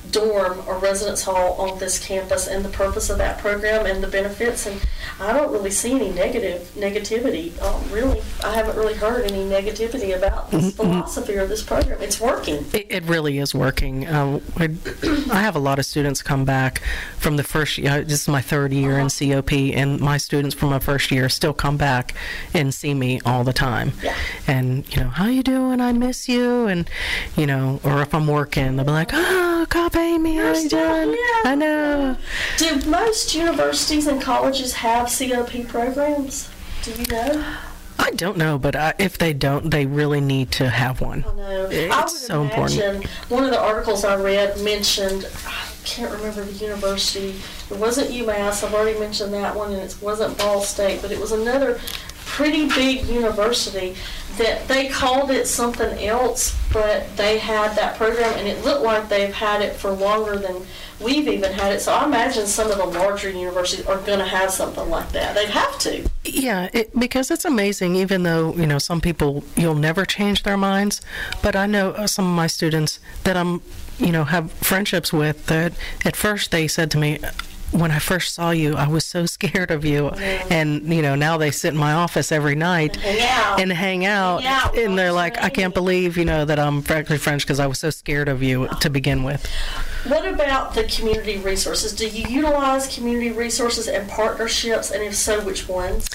dorm or residence hall on this campus and the purpose of that program and the benefits, and I don't really see any negative negativity. Um, really, I haven't really heard any negativity about this mm-hmm. philosophy or this program. It's working. It, it really is working. Um, I, I have a lot of students come back from the first year. This is my third year uh-huh. in C O P, and my students from my first year still come back and see me all the time. Yeah. And, you know, how you doing? I miss you. And, you know, or if I'm working, they'll be like, oh, Cop Amy, how you doing? Yeah. I know. Do most universities and colleges have C O P programs? Do you know? I don't know, but I, if they don't, they really need to have one. I know. It's I would so imagine important. One of the articles I read mentioned, I can't remember the university. It wasn't UMass. I've already mentioned that one, and it wasn't Ball State, but it was another pretty big university that they called it something else, but they had that program, and it looked like they've had it for longer than we've even had it. So I imagine some of the larger universities are going to have something like that. They'd have to. Yeah, it, because it's amazing, even though, you know, some people, you'll never change their minds, but I know uh, some of my students that I'm, you know, have friendships with that at first they said to me, when I first saw you, I was so scared of you. Yeah. And, you know, now they sit in my office every night and hang out, and, hang out, hang out and they're like, I can't believe, you know, that I'm fractionally French because I was so scared of you to begin with. What about the community resources? Do you utilize community resources and partnerships, and if so, which ones?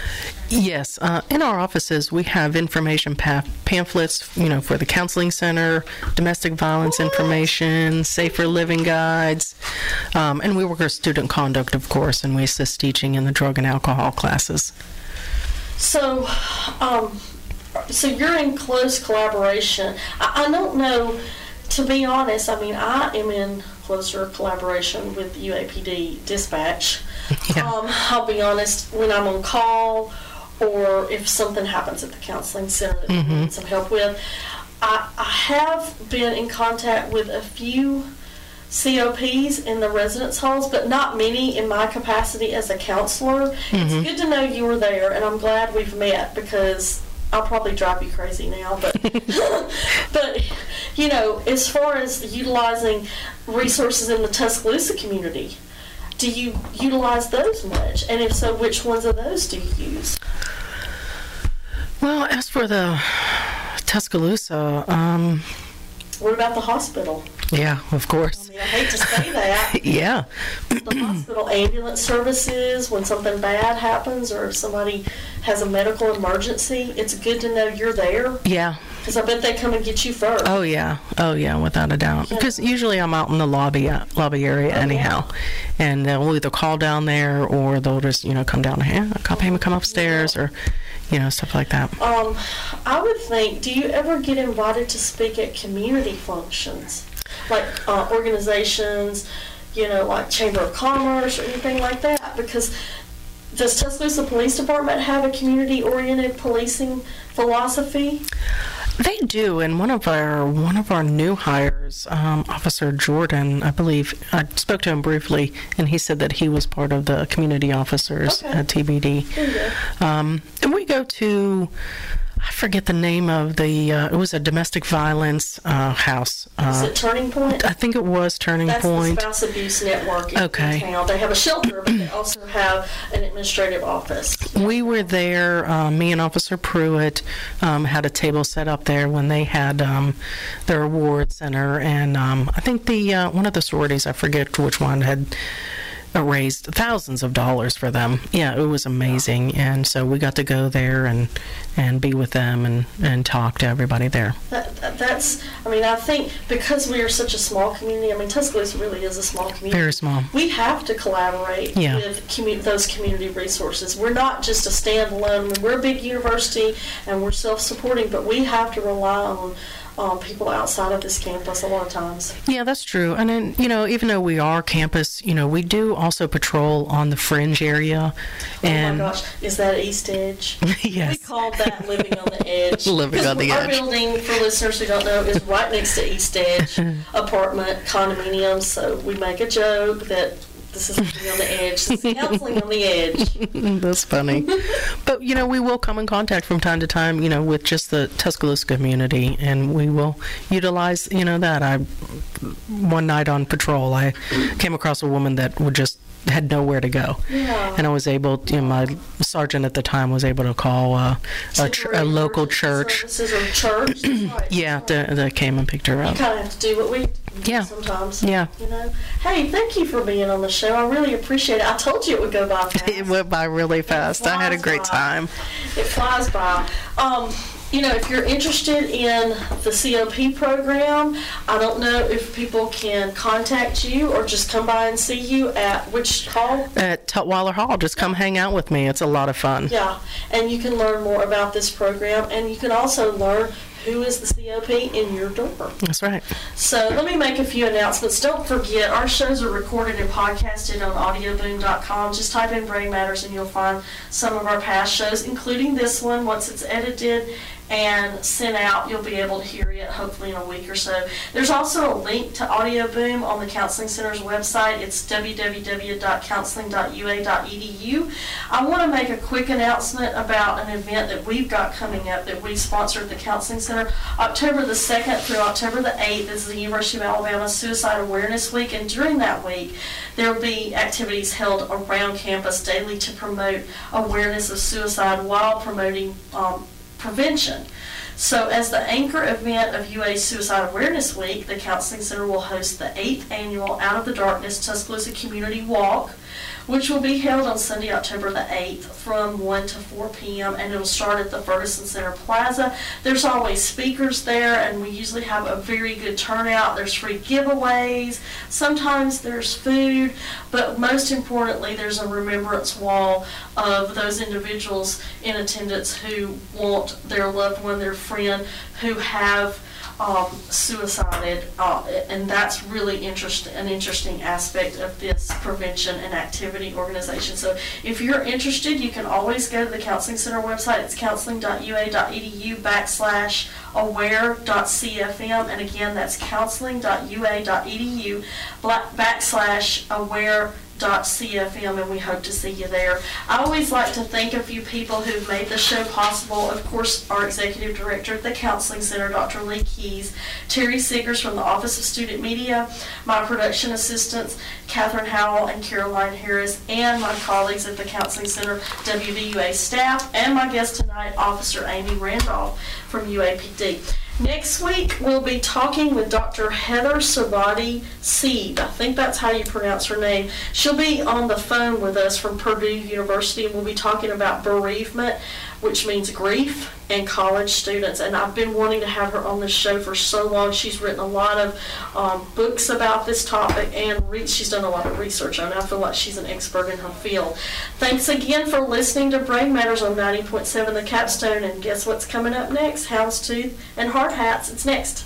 Yes, uh, in our offices we have information pa- pamphlets, you know, for the counseling center, domestic violence information, safer living guides, um, and we work with student conduct, of course, and we assist teaching in the drug and alcohol classes. So, um, so you're in close collaboration. I, I don't know, to be honest. I mean, I am in closer collaboration with U A P D dispatch. Yeah. Um, I'll be honest, when I'm on call, or if something happens at the counseling center that mm-hmm. we need some help with. I, I have been in contact with a few C O Ps in the residence halls, but not many in my capacity as a counselor. Mm-hmm. It's good to know you were there, and I'm glad we've met, because I'll probably drive you crazy now, but but you know, as far as utilizing resources in the Tuscaloosa community, do you utilize those much? And if so, which ones of those do you use? Well, as for the Tuscaloosa, um... what about the hospital? Yeah, of course. I mean, I hate to say that. Yeah. The hospital ambulance services, when something bad happens or if somebody has a medical emergency, it's good to know you're there. Yeah. Because I bet they come and get you first. Oh, yeah. Oh, yeah, without a doubt. Because yeah. usually I'm out in the lobby uh, lobby area oh, anyhow. Yeah. And they'll either call down there or they'll just, you know, come down and, hey, call payment, come upstairs yeah. or, you know, stuff like that. Um, I would think, do you ever get invited to speak at community functions? Like uh, organizations, you know, like Chamber of Commerce or anything like that? Because does Tuscaloosa Police Department have a community-oriented policing philosophy? They do, and one of our one of our new hires, um, Officer Jordan, I believe, I spoke to him briefly, and he said that he was part of the community officers okay. at T B D. Um, and we go to, I forget the name of the, uh, it was a domestic violence uh, house. Uh, Is it Turning Point? I think it was Turning That's Point. That's the Spouse Abuse Network in, okay. in town. They have a shelter, but they also have an administrative office. We were there, uh, me and Officer Pruitt um, had a table set up there when they had um, their award center, and um, I think the uh, one of the sororities, I forget which one, had raised thousands of dollars for them. Yeah, it was amazing. And so we got to go there and and be with them and, and talk to everybody there. That, that, that's, I mean, I think because we are such a small community, I mean, Tuscaloosa really is a small community. Very small. We have to collaborate yeah. with commu- those community resources. We're not just a standalone. I mean, we're a big university and we're self-supporting, but we have to rely on Um, people outside of this campus a lot of times. Yeah, that's true. And then, you know, even though we are campus, you know, we do also patrol on the fringe area. And oh my gosh, is that East Edge? Yes. We call that living on the edge. Living on the our edge. Our building, for listeners who don't know, is right next to East Edge apartment condominiums. So we make a joke that This is on the edge. This is counseling on the edge. That's funny. But, you know, we will come in contact from time to time, you know, with just the Tuscaloosa community, and we will utilize, you know, that. I one night on patrol, I came across a woman that would just had nowhere to go. Yeah. And I was able, you know, my sergeant at the time was able to call uh, a, ch- a local church. Services or church. Right. Yeah, that, that came and picked her up. You kind of have to do what we do Yeah. sometimes. Yeah. You know. Hey, thank you for being on the show. I really appreciate it. I told you it would go by fast. It went by really fast. I had a great by. time. It flies by. Um, you know, if you're interested in the C O P program, I don't know if people can contact you or just come by and see you at which hall? At Tutwiler Hall. Just come hang out with me. It's a lot of fun. Yeah, and you can learn more about this program, and you can also learn who is the C O P in your dorm. That's right. So let me make a few announcements. Don't forget, our shows are recorded and podcasted on audio boom dot com. Just type in Brain Matters and you'll find some of our past shows, including this one. Once it's edited and sent out, you'll be able to hear it hopefully in a week or so. There's also a link to Audio Boom on the Counseling Center's website. It's w w w dot counseling dot u a dot e d u. I want to make a quick announcement about an event that we've got coming up that we sponsor at the Counseling Center. October the second through October the eighth is the University of Alabama Suicide Awareness Week, and during that week there will be activities held around campus daily to promote awareness of suicide while promoting um, prevention. So as the anchor event of U A Suicide Awareness Week, the Counseling Center will host the eighth annual Out of the Darkness Tuscaloosa Community Walk, which will be held on Sunday, October the eighth from one to four p.m. and it'll start at the Ferguson Center Plaza. There's always speakers there, and we usually have a very good turnout. There's free giveaways. Sometimes there's food, but most importantly, there's a remembrance wall of those individuals in attendance who want their loved one, their friend, who have Um, suicided, uh, and that's really interest, an interesting aspect of this prevention and activity organization. So if you're interested, you can always go to the Counseling Center website. It's counseling dot u a dot e d u backslash aware dot c f m, and again, that's counseling dot u a dot e d u backslash aware dot c f m, and we hope to see you there. I always like to thank a few people who've made the show possible. Of course, our Executive Director at the Counseling Center, Doctor Lee Keys, Terry Siggers from the Office of Student Media, my production assistants, Catherine Howell and Caroline Harris, and my colleagues at the Counseling Center W V U A staff, and my guest tonight, Officer Amy Randolph from U A P D. Next week, we'll be talking with Doctor Heather Savati Seed. I think that's how you pronounce her name. She'll be on the phone with us from Purdue University, and we'll be talking about bereavement, which means grief, and college students. And I've been wanting to have her on this show for so long. She's written a lot of um, books about this topic, and re- she's done a lot of research on it. I feel like she's an expert in her field. Thanks again for listening to Brain Matters on ninety point seven The Capstone, and guess what's coming up next? Houndstooth and Hard Hats. It's next.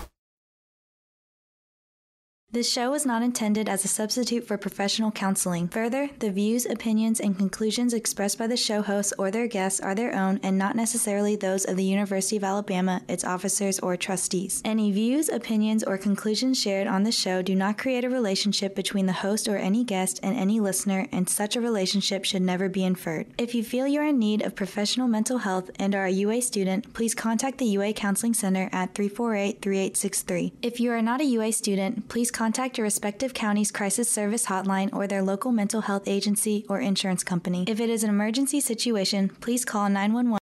This show is not intended as a substitute for professional counseling. Further, the views, opinions, and conclusions expressed by the show hosts or their guests are their own and not necessarily those of the University of Alabama, its officers, or trustees. Any views, opinions, or conclusions shared on this show do not create a relationship between the host or any guest and any listener, and such a relationship should never be inferred. If you feel you are in need of professional mental health and are a U A student, please contact the U A Counseling Center at three four eight, three eight six three. If you are not a U A student, please contact Contact your respective county's crisis service hotline or their local mental health agency or insurance company. If it is an emergency situation, please call nine one one.